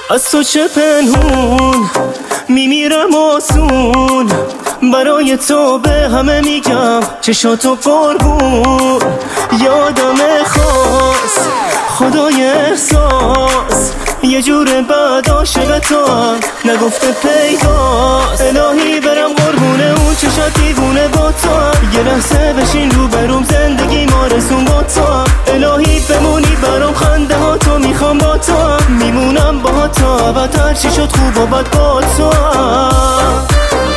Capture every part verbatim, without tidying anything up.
از تو چه پنهون میمیرم آسون، برای تو به همه میگم چشاتو قربون. یادم خاص خدای احساس، یه جور بعد عاشق تو هم نگفته پیداست. الهی برم قربونه اون چشات دیوونه با تو هم، یه لحظه بشین رو بروم زندگی ما رسون با تو هم. الهی بمونی برام خنده ها تو میخوام با تو هم، میمونم با تو و هر چی شد خوب و بد با تو هم.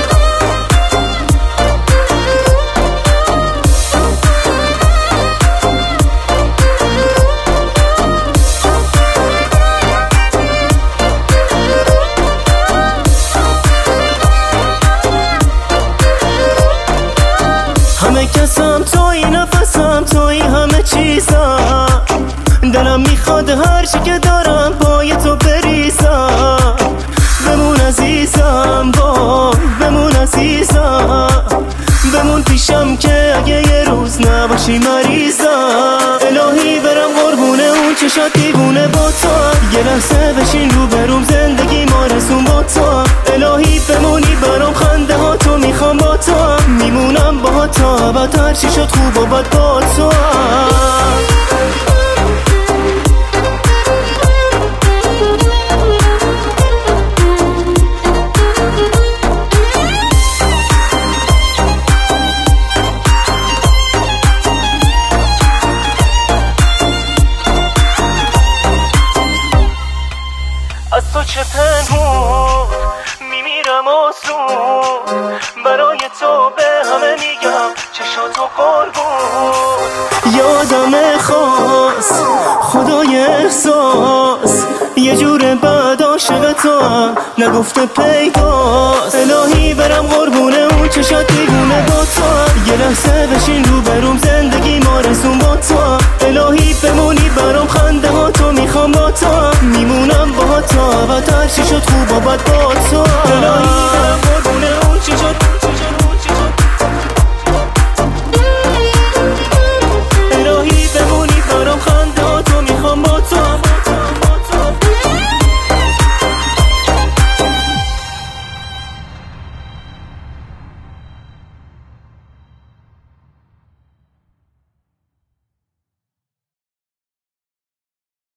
همه کسم توی، نفسم توی، همه چیزم. دلم میخواد هر چی که دارم پای تو بریزم. بمون عزیزم، وای بمون عزیزم، بمون پیشم که اگه یه روز نباشی مریضم. الهی برم قربونه اون چشات دیوونه با تو، یه لحظه بشین رو بروم زندگی ما رسون با تو. الهی بمونی برام خنده ها تو میخوام با تو، میمونم با تو و هر چی شد خوب و بد با تو. از تو چه پنهون میمیرم آسون، برای تو به همه میگم چشاتو قربون. یادم خاص خدای احساس، یه جور بعد عاشق تو هم نگفته پیداست. الهی برم قربونه اون چشات دیوونه با تو هم، یه لحظه بشین رو بروم زندگی ما رسون با تو هم. الهی بمونی برام خنده ها تو میخوام با تو هم، میمونم با تو و هر چی شد خوب و بد